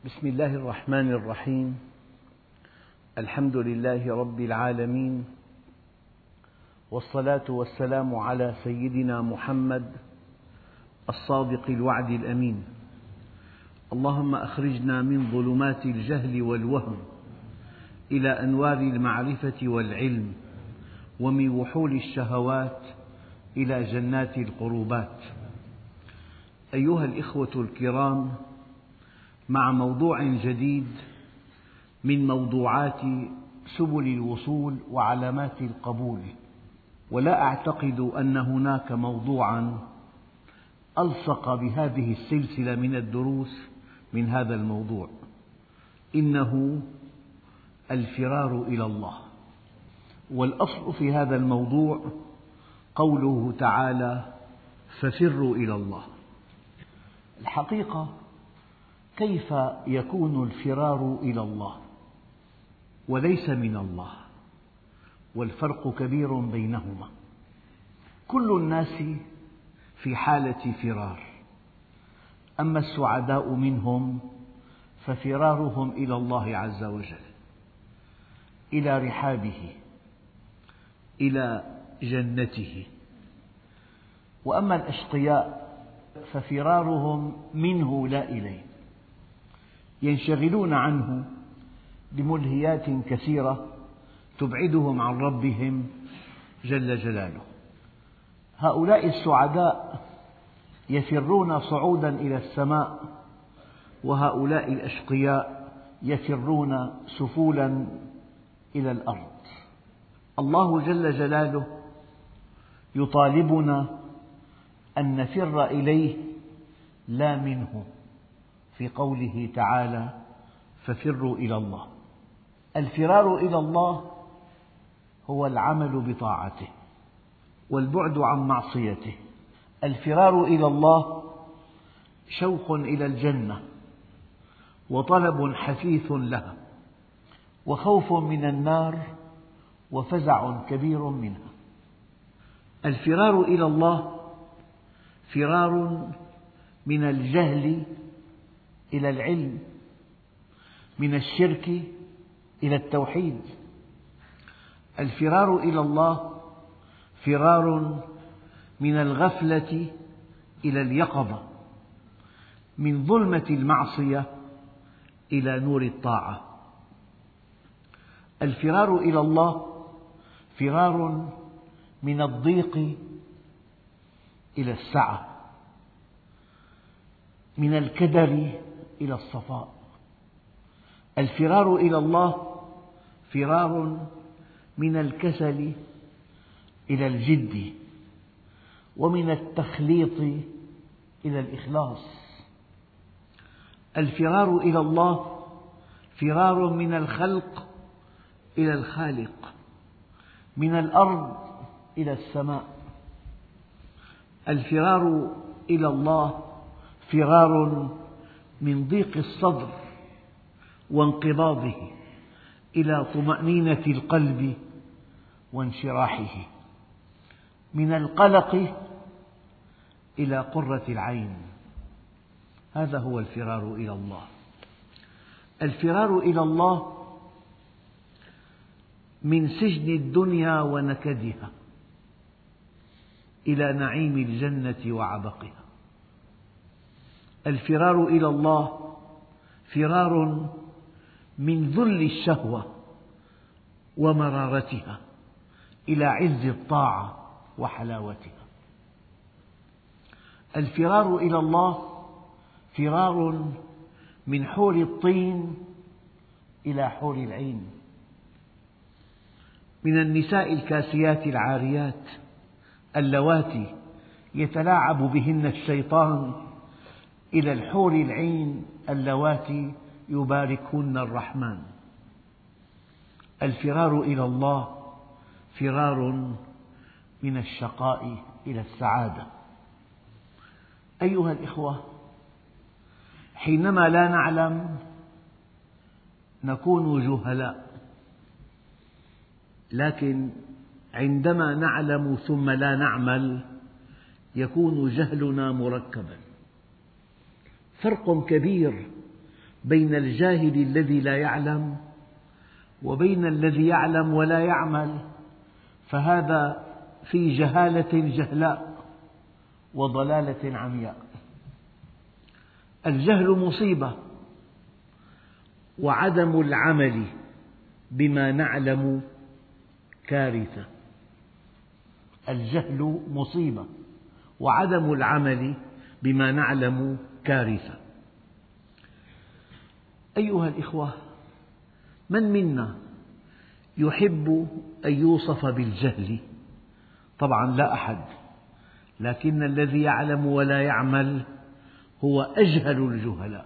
بسم الله الرحمن الرحيم. الحمد لله رب العالمين، والصلاة والسلام على سيدنا محمد الصادق الوعد الأمين. اللهم أخرجنا من ظلمات الجهل والوهم إلى أنوار المعرفة والعلم، ومن وحول الشهوات إلى جنات القربات. أيها الإخوة الكرام، مع موضوع جديد من موضوعات سبل الوصول وعلامات القبول، ولا أعتقد أن هناك موضوعا ألصق بهذه السلسلة من الدروس من هذا الموضوع، إنه الفرار إلى الله. والأصل في هذا الموضوع قوله تعالى: ففروا إلى الله. الحقيقة، كيف يكون الفرار إلى الله وليس من الله؟ والفرق كبير بينهما. كل الناس في حالة فرار، أما السعداء منهم ففرارهم إلى الله عز وجل، إلى رحابه، إلى جنته. وأما الأشقياء ففرارهم منه لا إليه، ينشغلون عنه بملهيات كثيرة تبعدهم عن ربهم جل جلاله. هؤلاء السعداء يفرون صعودا إلى السماء، وهؤلاء الأشقياء يفرون سفولا إلى الأرض. الله جل جلاله يطالبنا أن نفر إليه لا منه، في قوله تعالى: ففروا إلى الله. الفرار إلى الله هو العمل بطاعته والبعد عن معصيته. الفرار إلى الله شوق إلى الجنة، وطلب حثيث لها، وخوف من النار، وفزع كبير منها. الفرار إلى الله فرار من الجهل إلى العلم، من الشرك إلى التوحيد. الفرار إلى الله فرار من الغفلة إلى اليقظة، من ظلمة المعصية إلى نور الطاعة. الفرار إلى الله فرار من الضيق إلى السعة، من الكدر إلى الصفاء. الفرار إلى الله فرار من الكسل إلى الجد، ومن التخليط إلى الإخلاص. الفرار إلى الله فرار من الخلق إلى الخالق، من الأرض إلى السماء. الفرار إلى الله فرار من ضيق الصدر وانقباضه إلى طمأنينة القلب وانشراحه، من القلق إلى قرة العين. هذا هو الفرار إلى الله. الفرار إلى الله من سجن الدنيا ونكدها إلى نعيم الجنة وعبقها. الفرار إلى الله فرار من ذل الشهوة ومرارتها إلى عز الطاعة وحلاوتها. الفرار إلى الله فرار من حور الطين إلى حور العين، من النساء الكاسيات العاريات اللواتي يتلاعب بهن الشيطان إلى الحور العين اللواتي يباركهن الرحمن. الفرار إلى الله فرار من الشقاء إلى السعادة. أيها الإخوة، حينما لا نعلم نكون جهلاء، لكن عندما نعلم ثم لا نعمل يكون جهلنا مركبا. فرق كبير بين الجاهل الذي لا يعلم وبين الذي يعلم ولا يعمل، فهذا في جهالة جهلاء وضلالة عمياء. الجهل مصيبة، وعدم العمل بما نعلم كارثة. الجهل مصيبة، وعدم العمل بما نعلم كارثة. أيها الإخوة، من منا يحب أن يوصف بالجهل؟ طبعا لا أحد، لكن الذي يعلم ولا يعمل هو أجهل الجهلاء.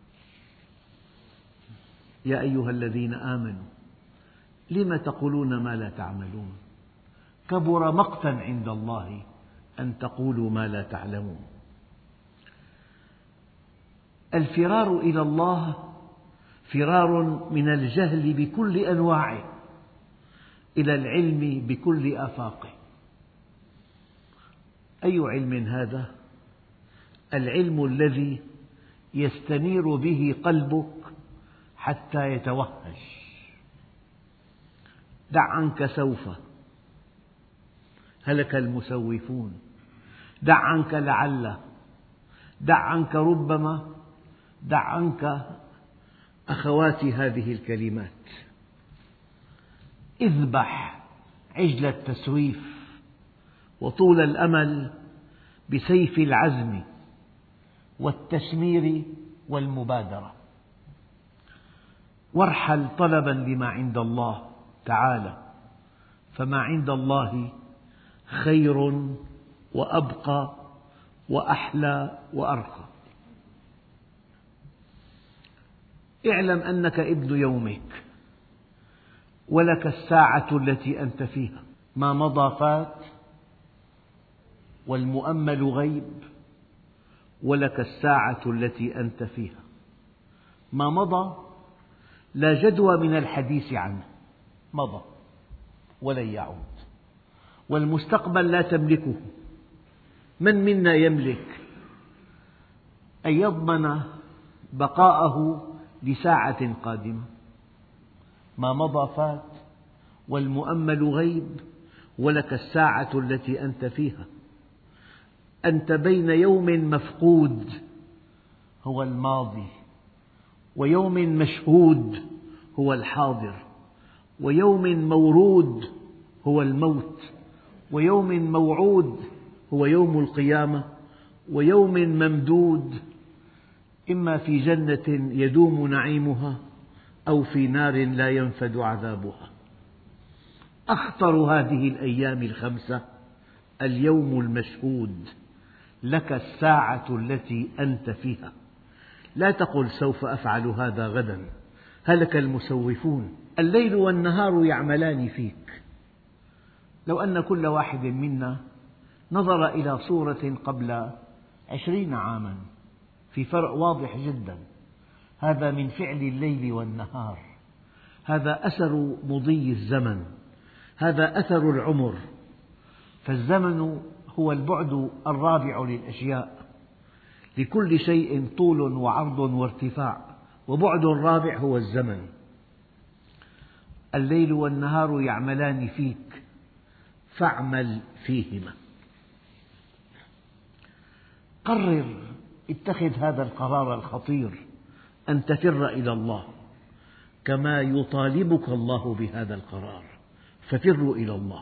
يا أيها الذين آمنوا لم تقولون ما لا تعملون، كبر مقتا عند الله أن تقولوا ما لا تعلمون. الفرار إلى الله فرار من الجهل بكل أنواعه إلى العلم بكل آفاقه. أي علم هذا؟ العلم الذي يستنير به قلبك حتى يتوهج. دع عنك سوف، هلك المسوفون. دع عنك لعل، دع عنك ربما، دع عنك أخوات هذه الكلمات. اذبح عجل التسويف وطول الأمل بسيف العزم والتشمير والمبادرة، وارحل طلبا لما عند الله تعالى، فما عند الله خير وأبقى وأحلى وأرقى. اعلم أنك ابن يومك، ولك الساعة التي أنت فيها. ما مضى فات، والمؤمل غيب، ولك الساعة التي أنت فيها. ما مضى لا جدوى من الحديث عنه، مضى ولن يعود. والمستقبل لا تملكه. من منا يملك أن يضمن بقاءه لساعة قادمة؟ ما مضى فات، والمؤمل غيب، ولك الساعة التي أنت فيها. أنت بين يوم مفقود هو الماضي، ويوم مشهود هو الحاضر، ويوم مورود هو الموت، ويوم موعود هو يوم القيامة، ويوم ممدود إما في جنة يدوم نعيمها أو في نار لا ينفد عذابها. أخطر هذه الأيام الخمسة اليوم المشهود، لك الساعة التي أنت فيها. لا تقل سوف أفعل هذا غدا، هلك المسوفون. الليل والنهار يعملان فيك. لو أن كل واحد منا نظر إلى صورة قبل 20 عاما، في فرق واضح جدا. هذا من فعل الليل والنهار، هذا أثر مضي الزمن، هذا أثر العمر. فالزمن هو البعد الرابع للأشياء، لكل شيء طول وعرض وارتفاع، وبعد رابع هو الزمن. الليل والنهار يعملان فيك، فاعمل فيهما. قرر، اتخذ هذا القرار الخطير أن تفر إلى الله كما يطالبك الله بهذا القرار. ففروا إلى الله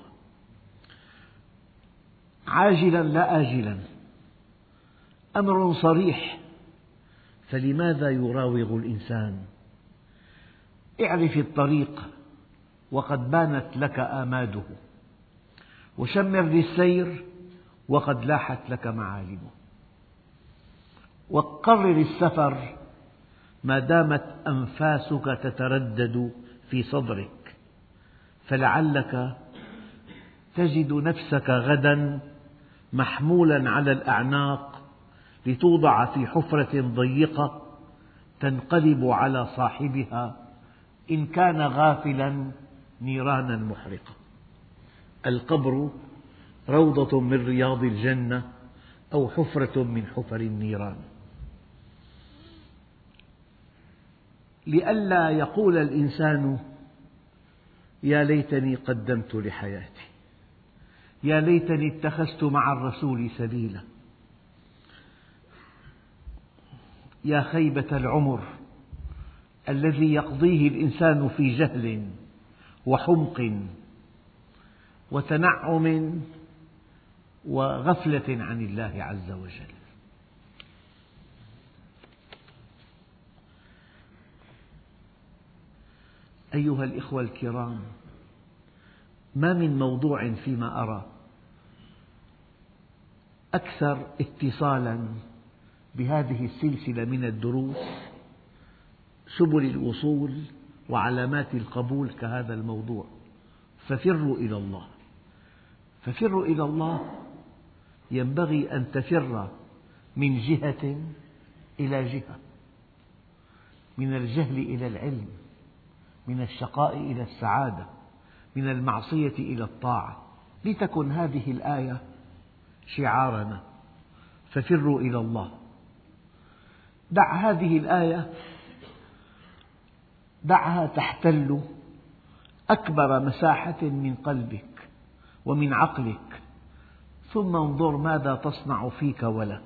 عاجلا لا آجلا، أمر صريح. فلماذا يراوغ الإنسان؟ اعرف الطريق وقد بانت لك آماده، وشمر للسير وقد لاحت لك معالمه. وقرر السفر ما دامت أنفاسك تتردد في صدرك، فلعلك تجد نفسك غدا محمولا على الأعناق لتوضع في حفرة ضيقة تنقلب على صاحبها إن كان غافلا نيرانا محرقة. القبر روضة من رياض الجنة أو حفرة من حفر النيران. لئلا يقول الإنسان يا ليتني قدمت لحياتي، يا ليتني اتخذت مع الرسول سبيلا، يا خيبة العمر الذي يقضيه الإنسان في جهل وحمق وتنعم وغفلة عن الله عز وجل. أيها الإخوة الكرام، ما من موضوع فيما أرى أكثر اتصالاً بهذه السلسلة من الدروس، سبل الوصول وعلامات القبول، كهذا الموضوع. ففروا إلى الله. ففروا إلى الله ينبغي أن تفر من جهة إلى جهة، من الجهل إلى العلم، من الشقاء إلى السعادة، من المعصية إلى الطاعة، لتكن هذه الآية شعارنا: ففروا إلى الله. دع هذه الآية، دعها تحتل أكبر مساحة من قلبك ومن عقلك، ثم انظر ماذا تصنع فيك ولك.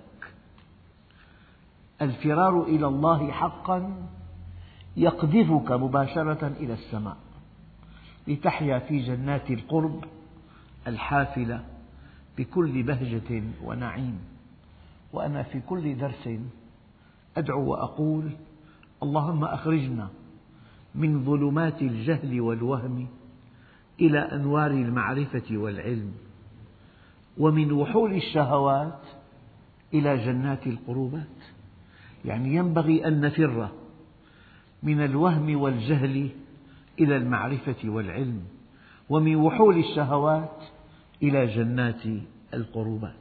الفرار إلى الله حقا يقذفك مباشرة إلى السماء لتحيا في جنات القرب الحافلة بكل بهجة ونعيم. وأنا في كل درس أدعو وأقول: اللهم أخرجنا من ظلمات الجهل والوهم إلى أنوار المعرفة والعلم، ومن وحول الشهوات إلى جنات القربات. يعني ينبغي أن نفر من الوهم والجهل إلى المعرفة والعلم، ومن وحول الشهوات إلى جنات القربات.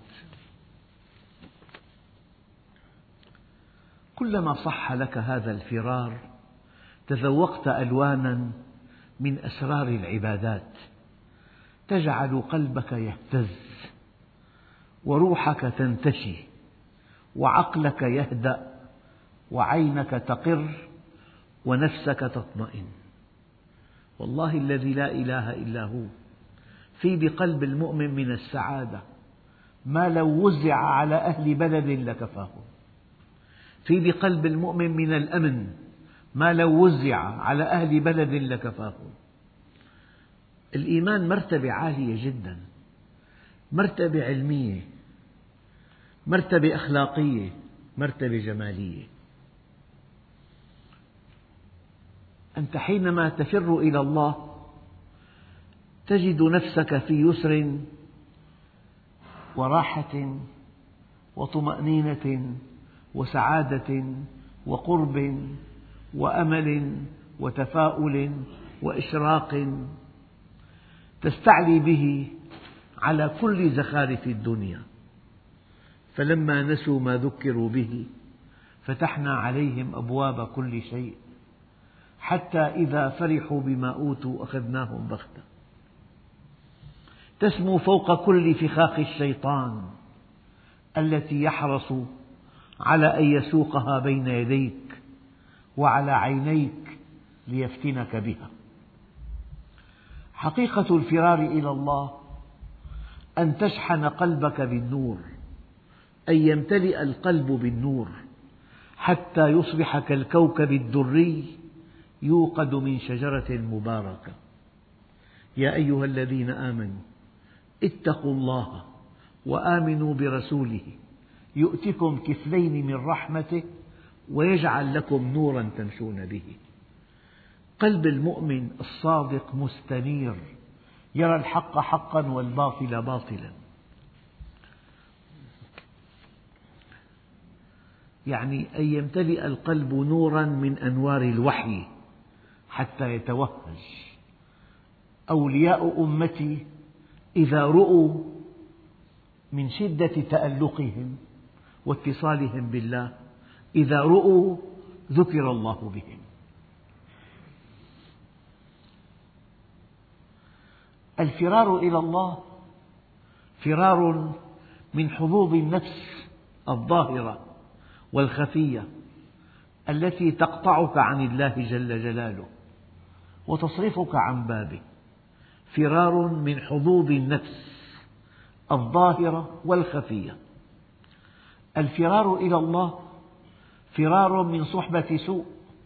كلما صح لك هذا الفرار تذوقت ألوانا من أسرار العبادات تجعل قلبك يهتز، وروحك تنتشي، وعقلك يهدأ، وعينك تقر، ونفسك تطمئن. والله الذي لا إله إلا هو، في بقلب المؤمن من السعادة ما لو وزع على أهل بلد لكفاهم، في بقلب المؤمن من الأمن ما لو وزع على أهل بلد لكفاهم. الإيمان مرتبة عالية جدا، مرتبة علمية، مرتبة أخلاقية، مرتبة جمالية. أنت حينما تفر إلى الله تجد نفسك في يسر وراحة وطمأنينة وسعادة وقرب وأمل وتفاؤل وإشراق تستعلي به على كل زخارف الدنيا. فلما نسوا ما ذكروا به فتحنا عليهم أبواب كل شيء حتى إذا فرحوا بما أوتوا أخذناهم بغتة. تسمو فوق كل فخاخ الشيطان التي يحرص على أن يسوقها بين يديك وعلى عينيك ليفتنك بها. حقيقة الفرار إلى الله أن تشحن قلبك بالنور، أن يمتلئ القلب بالنور حتى يصبح كالكوكب الدري يوقد من شجرة مباركة. يا أيها الذين آمنوا اتقوا الله وآمنوا برسوله يؤتكم كفلين من رحمته ويجعل لكم نورا تمشون به. قلب المؤمن الصادق مستنير، يرى الحق حقا والباطل باطلا. يعني أن يمتلئ القلب نورا من أنوار الوحي حتى يتوهج. أولياء أمتي إذا رؤوا من شدة تألقهم واتصالهم بالله، إذا رؤوا ذكر الله بهم. الفرار إلى الله فرار من حظوظ النفس الظاهرة والخفية التي تقطعك عن الله جل جلاله وتصرفك عن بابه، فرار من حظوظ النفس الظاهرة والخفية. الفرار إلى الله فرار من صحبة سوء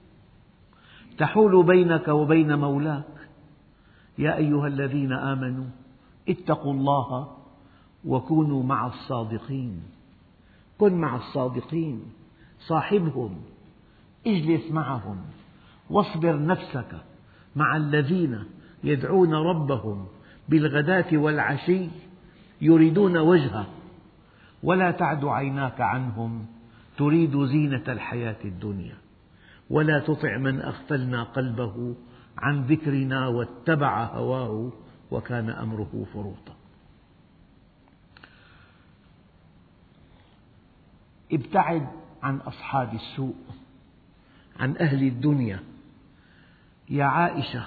تحول بينك وبين مولاك. يا أيها الذين آمنوا اتقوا الله وكونوا مع الصادقين. كن مع الصادقين، صاحبهم، اجلس معهم، واصبر نفسك مع الذين يدعون ربهم بالغداة والعشي يريدون وجهه، ولا تعد عيناك عنهم تريد زينة الحياة الدنيا، ولا تطع من أغفلنا قلبه عن ذكرنا واتبع هواه وكان أمره فرطا. ابتعد عن أصحاب السوء، عن أهل الدنيا. يا عائشة،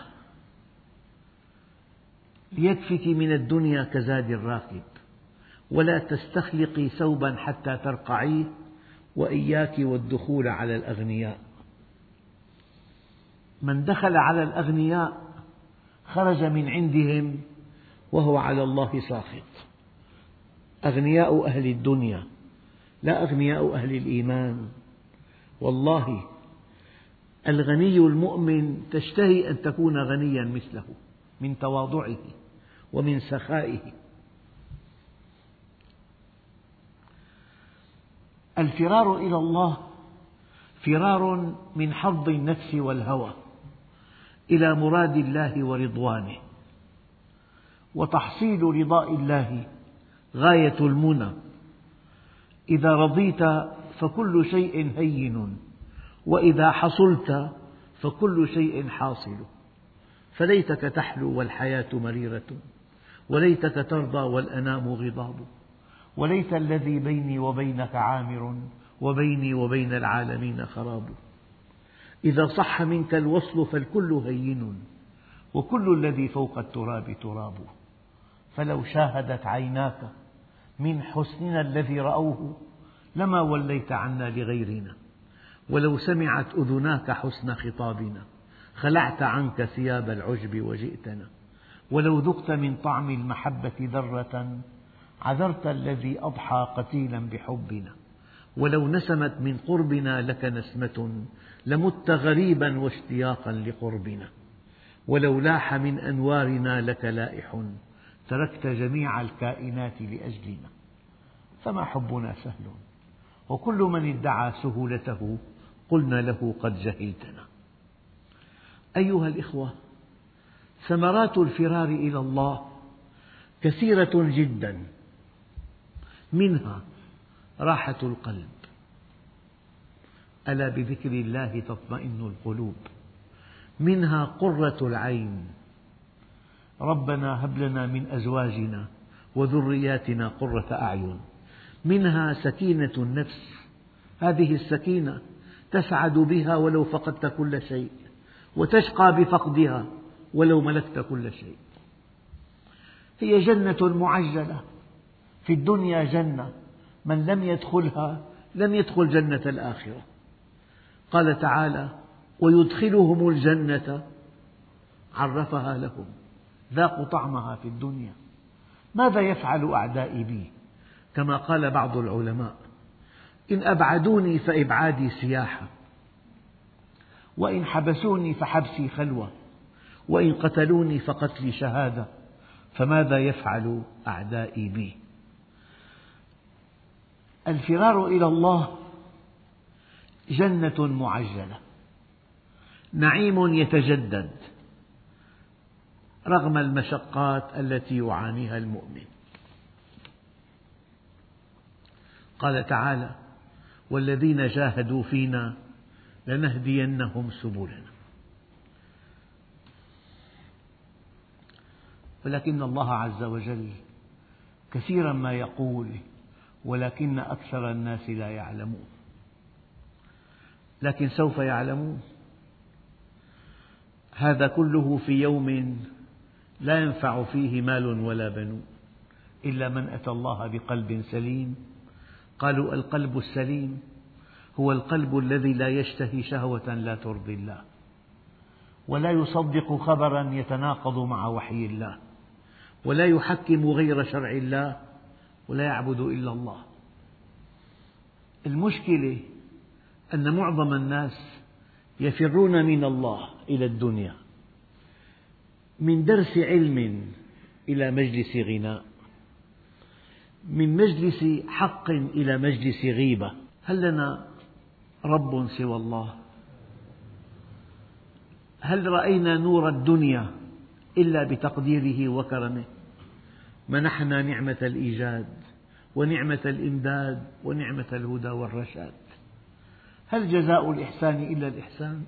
ليكفك من الدنيا كزاد الراكب، ولا تستخلقي ثوبا حتى ترقعيه، وإياك والدخول على الأغنياء. من دخل على الأغنياء خرج من عندهم وهو على الله ساخط. أغنياء أهل الدنيا لا أغنياء أهل الإيمان. والله الغني المؤمن تشتهي أن تكون غنيا مثله، من تواضعه ومن سخائه. الفرار إلى الله فرار من حظ النفس والهوى إلى مراد الله ورضوانه، وتحصيل رضاء الله غاية المنى. إذا رضيت فكل شيء هين، وإذا حصلت فكل شيء حاصل. فليتك تحلو والحياة مريرة، وليتك ترضى والأنام غضاب، وليت الذي بيني وبينك عامر، وبيني وبين العالمين خراب. إذا صح منك الوصل فالكل هين، وكل الذي فوق التراب تراب. فلو شاهدت عيناك من حسننا الذي رأوه لما وليت عنا لغيرنا، ولو سمعت أذناك حسن خطابنا خلعت عنك ثياب العجب وجئتنا. ولو ذقت من طعم المحبة ذرة عذرت الذي أضحى قتيلا بحبنا. ولو نسمت من قربنا لك نسمة لمت غريبا واشتياقا لقربنا. ولو لاح من أنوارنا لك لائح تركت جميع الكائنات لأجلنا. فما حبنا سهل، وكل من ادعى سهولته قلنا له قد جهلتنا. أيها الإخوة، ثمرات الفرار إلى الله كثيرة جدا، منها راحة القلب. ألا بذكر الله تطمئن القلوب. منها قرة العين. ربنا هب لنا من أزواجنا وذرياتنا قرة أعين. منها سكينة النفس. هذه السكينة تسعد بها ولو فقدت كل شيء، وتشقى بفقدها ولو ملكت كل شيء. هي جنة معجلة. في الدنيا جنة، من لم يدخلها لم يدخل جنة الآخرة. قال تعالى: ويدخلهم الجنة عرفها لهم، ذاقوا طعمها في الدنيا. ماذا يفعل أعدائي بي؟ كما قال بعض العلماء: إن أبعدوني فإبعادي سياحة، وإن حبسوني فحبسي خلوة، وإن قتلوني فقتلي شهادة، فماذا يفعل أعدائي بي؟ الفرار إلى الله جنة معجلة، نعيم يتجدد رغم المشقات التي يعانيها المؤمن. قال تعالى: والذين جاهدوا فينا لنهدينهم سبلنا. ولكن الله عز وجل كثيرا ما يقول: ولكن أكثر الناس لا يعلمون. لكن سوف يعلمون. هذا كله في يوم لا ينفع فيه مال ولا بنون إلا من أتى الله بقلب سليم. قالوا: القلب السليم هو القلب الذي لا يشتهي شهوة لا ترضي الله، ولا يصدق خبرا يتناقض مع وحي الله، ولا يحكم غير شرع الله، ولا يعبد إلا الله. المشكلة أن معظم الناس يفرون من الله إلى الدنيا، من درس علم إلى مجلس غناء، من مجلس حق إلى مجلس غيبة. هل لنا رب سوى الله؟ هل رأينا نور الدنيا إلا بتقديره وكرمه؟ منحنا نعمة الإيجاد ونعمة الإمداد ونعمة الهدى والرشاد. هل جزاء الإحسان إلا الإحسان؟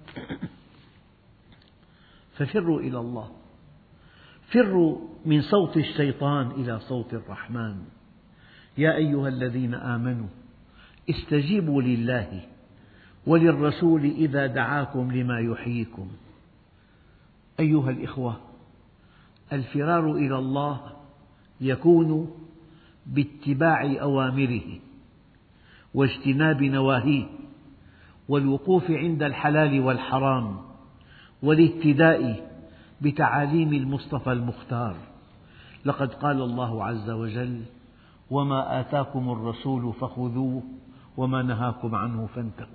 ففروا إلى الله، فروا من صوت الشيطان إلى صوت الرحمن. يا أيها الذين آمنوا استجيبوا لله وللرسول إذا دعاكم لما يحييكم. أيها الإخوة، الفرار إلى الله يكون باتباع أوامره واجتناب نواهيه، والوقوف عند الحلال والحرام، والاهتداء بتعاليم المصطفى المختار. لقد قال الله عز وجل: وما آتاكم الرسول فخذوه وما نهاكم عنه فانتهوا.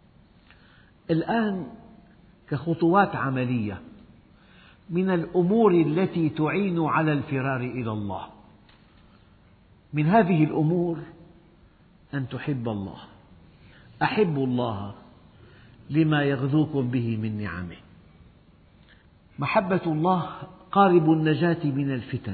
الآن كخطوات عملية من الأمور التي تعين على الفرار إلى الله، من هذه الأمور أن تحب الله. أحبوا الله لما يغذوكم به من نعمه. محبة الله قارب النجاة من الفتن،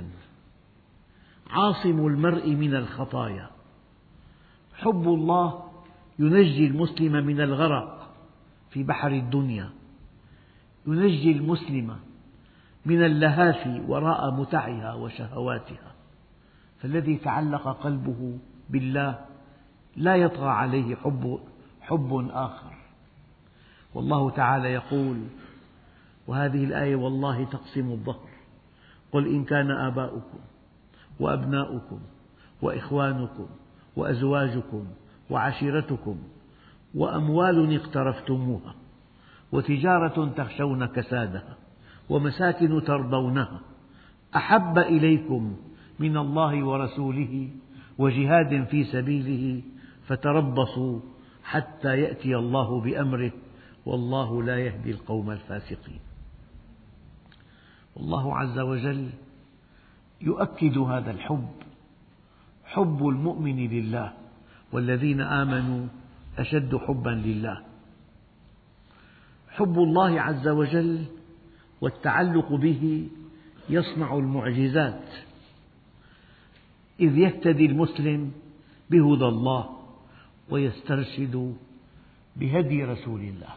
عاصم المرء من الخطايا. حب الله ينجي المسلم من الغرق في بحر الدنيا، ينجي المسلم من اللهاث وراء متعها وشهواتها. فالذي تعلق قلبه بالله لا يطغى عليه حب آخر. والله تعالى يقول، وهذه الآية والله تقسم الظهر: قل إن كان آباؤكم وأبناؤكم وإخوانكم وأزواجكم وعشيرتكم وأموال اقترفتموها وتجارة تخشون كسادها ومساكن ترضونها أحب إليكم من الله ورسوله وجهاد في سبيله فتربصوا حتى يأتي الله بأمره والله لا يهدي القوم الفاسقين. والله عز وجل يؤكد هذا الحب، حب المؤمن لله، والذين آمنوا أشد حبا لله. حب الله عز وجل والتعلق به يصنع المعجزات، إذ يهتدي المسلم بهدى الله ويسترشد بهدي رسول الله.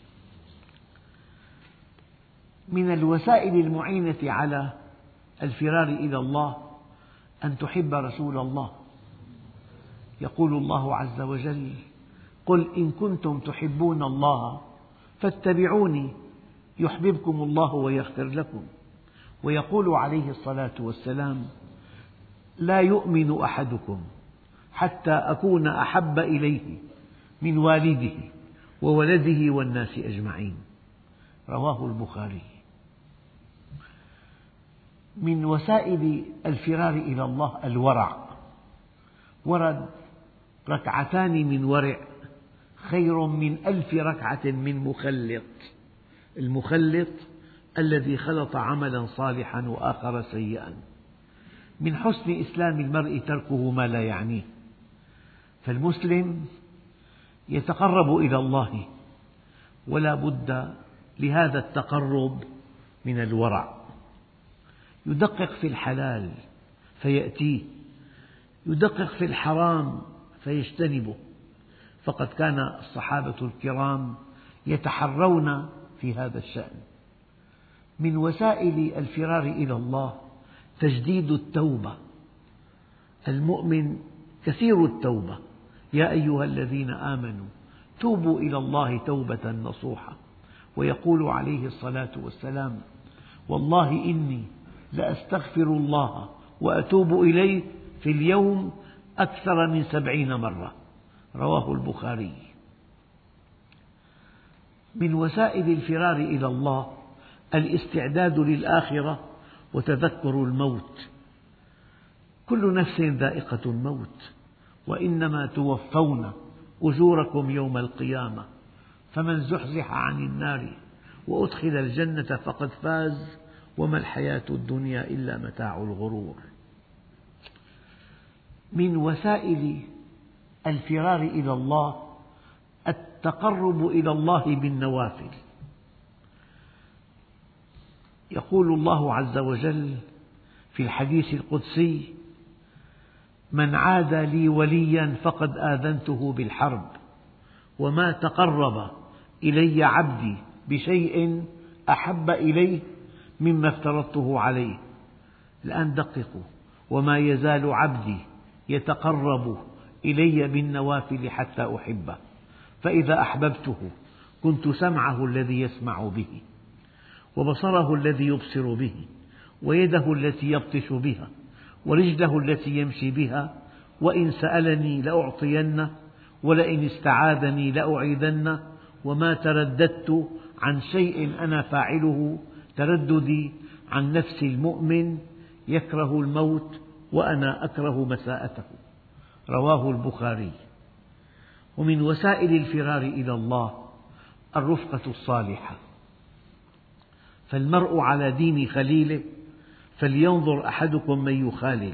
من الوسائل المعينة على الفرار إلى الله أن تحب رسول الله. يقول الله عز وجل: قل إن كنتم تحبون الله فاتبعوني يحببكم الله ويغفر لكم. ويقول عليه الصلاة والسلام: لا يؤمن أحدكم حتى أكون أحب إليه من والده وولده والناس أجمعين. رواه البخاري. من وسائل الفرار إلى الله الورع. ورد: ركعتان من ورع خير من 1000 ركعة من مخلط. المخلط الذي خلط عملا صالحا وآخر سيئا. من حسن إسلام المرء تركه ما لا يعنيه. فالمسلم يتقرب إلى الله، ولا بد لهذا التقرب من الورع. يدقق في الحلال فيأتيه، يدقق في الحرام فيجتنبه. فقد كان الصحابة الكرام يتحرون في هذا الشأن. من وسائل الفرار إلى الله تجديد التوبة. المؤمن كثير التوبة. يا أيها الذين آمنوا توبوا إلى الله توبة نصوحا. ويقول عليه الصلاة والسلام: والله إني لأستغفر الله وأتوب إليه في اليوم أكثر من 70 مرة. رواه البخاري. من وسائل الفرار إلى الله الاستعداد للآخرة وتذكر الموت. كل نفس ذائقة الموت، وإنما توفون أجوركم يوم القيامة، فمن زحزح عن النار وأدخل الجنة فقد فاز، وما الحياة الدنيا إلا متاع الغرور. من وسائل الفرار إلى الله التقرب إلى الله بالنوافل. يقول الله عز وجل في الحديث القدسي: من عاد لي وليا فقد آذنته بالحرب، وما تقرب إلي عبدي بشيء أحب إليه مما افترضته عليه. الآن دققوا: وما يزال عبدي يتقرب إلي بالنوافل حتى أحبه، فإذا أحببته كنت سمعه الذي يسمع به، وبصره الذي يبصر به، ويده التي يبطش بها، ورجله التي يمشي بها، وإن سألني لأعطينه، ولئن استعاذني لأعيذنه، وما ترددت عن شيء أنا فاعله ترددي عن نفس المؤمن يكره الموت وأنا أكره مساءته. رواه البخاري. ومن وسائل الفرار إلى الله الرفقة الصالحة، فالمرء على دين خليله، فلينظر أحدكم من يخالل.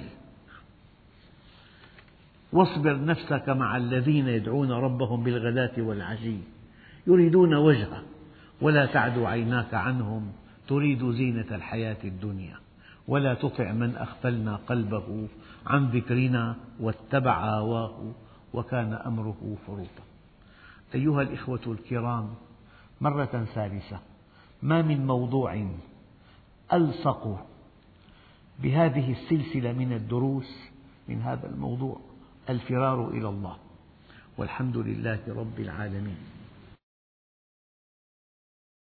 واصبر نفسك مع الذين يدعون ربهم بالغداة والعشي يريدون وجهه، ولا تعد عيناك عنهم تريد زينة الحياة الدنيا، ولا تطع من أغفلنا قلبه عن ذكرنا واتبع هواه وكان أمره فرطا. أيها الإخوة الكرام، مرة ثالثة، ما من موضوع ألصق بهذه السلسلة من الدروس من هذا الموضوع: الفرار إلى الله، والحمد لله رب العالمين.